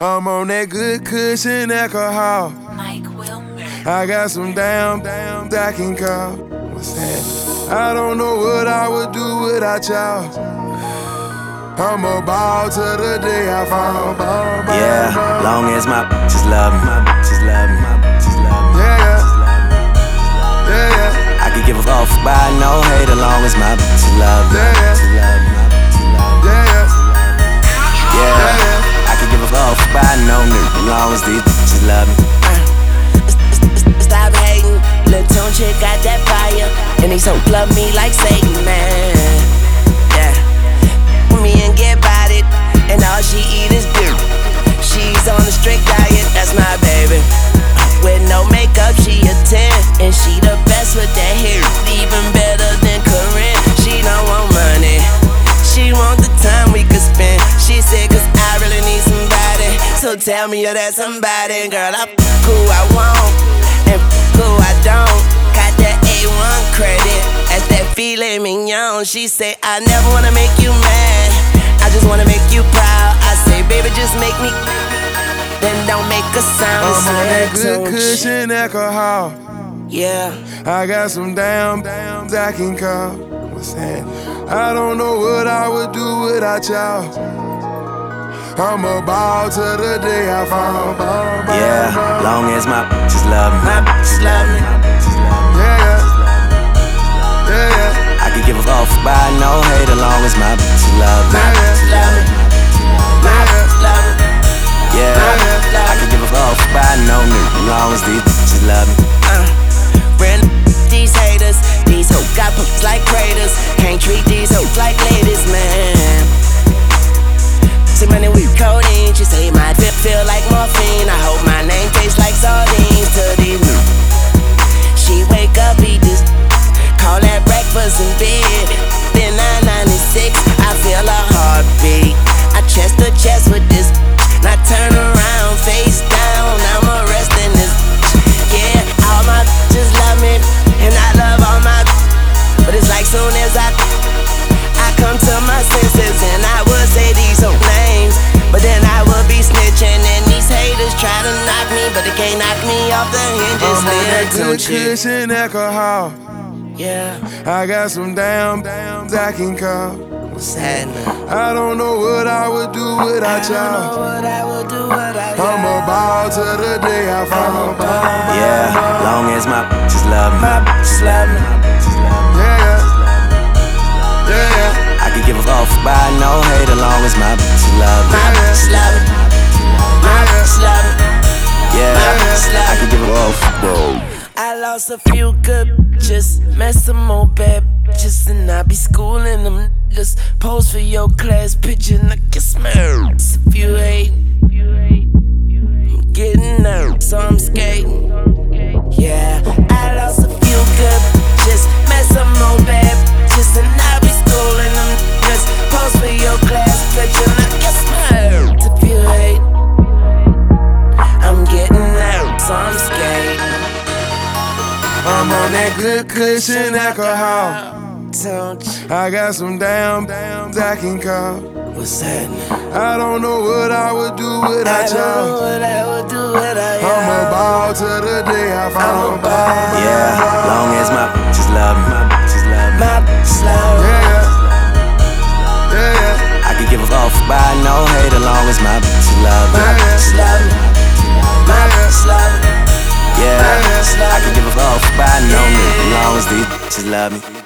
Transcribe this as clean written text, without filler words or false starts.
I'm on that good cushion alcohol. Mike Wilmer. I got some damn that can call. What's that? I don't know what I would do without y'all. I'm a ball till the day I fall. Yeah, long as my just love me, just love me, just love me. Yeah. I could give a fuck by no hate as long as my just love me, just love me, just love me. Yeah. I could give a fuck by no nigga as long as these just love me. Stop hating, Lil Tune chick got that fire, and he so love me like Satan, man. Yeah, me and get about it, and all she eat is beer. She's on a strict diet, that's my baby. With no makeup, she a 10, and she the best with that hair, even better than Corinne. She don't want money, she want the time we could spend. She said, 'cause I really need somebody, so tell me you're that somebody. Girl, I who I want, and who I don't. Got that A1 credit, that's that filet mignon. She say, I never wanna make you mad, I just wanna make you proud. I say, baby, just make me, then don't make a sound. I'm on that good cushion alcohol. Yeah, I got some damn that can call. What's that? I don't know what I would do without y'all. I'm a ball till the day I fall. Yeah, long as my just love me, just love me. Yeah. I could give a fuck by no hate as long as my just love me, just love me. Yeah, I could give a fuck by no nigga as long as these just love me. Friend, these haters, these hoes got pumps like craters. Can't treat these hoes like ladies, man. See money with codeine, she say my feel like morphine. I hope my name tastes like sardines to these new. She wake up, eat this, call that breakfast in bed. Then 996, I feel a heartbeat. I chest to chest with this. Now turn around, face down, I'm arresting this. Yeah, all my just love me, and I love all my. But it's like soon as I come to my senses, and I would say these whole names, but then I would be snitching, and these haters try to knock me, but they can't knock me off the hinges. I'm on that good cushion alcohol. Yeah, I got some damn that can call. what's happening? I don't know what I would do without y'all. I'm a ball till the day I fall. Yeah, long as my just love me, just love me. Yeah. I could give a fuck by no hate as long as my just love me, just love me. Yeah, I could give a fuck, bro. I lost a few good bitches, met some more bad bitches, and I be schooling them niggas. Pose for your class picture, and I can smell if you hate. I'm getting nervous, so I'm skating. Yeah, I lost a few good bitches, met some more bad bitches, and I be schooling them niggas. Pose for your class picture, and I can smell if you hate. I'm getting nervous, so I'm skating. I'm on that good cushion alcohol. Don't you? I got some damn that can call. What's happening? I don't know what I would do without y'all. I'm a ball till the day I fall. Yeah, long as my just love me, just love me. Yeah. I could give a fuck by no hate as long as my just love me, just love me. Yeah, I could give a fuck by no nigga as long as these just love me.